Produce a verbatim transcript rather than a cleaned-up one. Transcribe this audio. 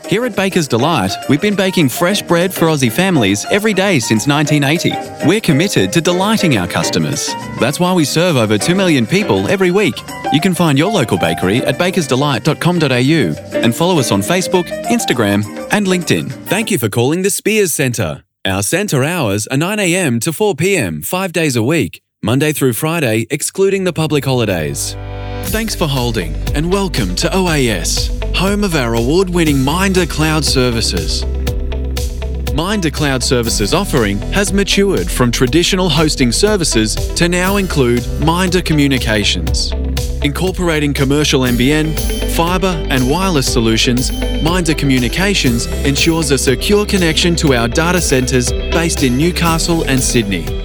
Here at Baker's Delight, we've been baking fresh bread for Aussie families every day since nineteen eighty. We're committed to delighting our customers. That's why we serve over two million people every week. You can find your local bakery at bakers delight dot com dot a u and follow us on Facebook, Instagram and LinkedIn. Thank you for calling the Spears Centre. Our centre hours are nine a m to four p m, five days a week, Monday through Friday, excluding the public holidays. Thanks for holding and welcome to O A S, home of our award-winning Minder Cloud Services. Minder Cloud Services offering has matured from traditional hosting services to now include Minder Communications. Incorporating commercial N B N, fibre and wireless solutions, Minder Communications ensures a secure connection to our data centres based in Newcastle and Sydney.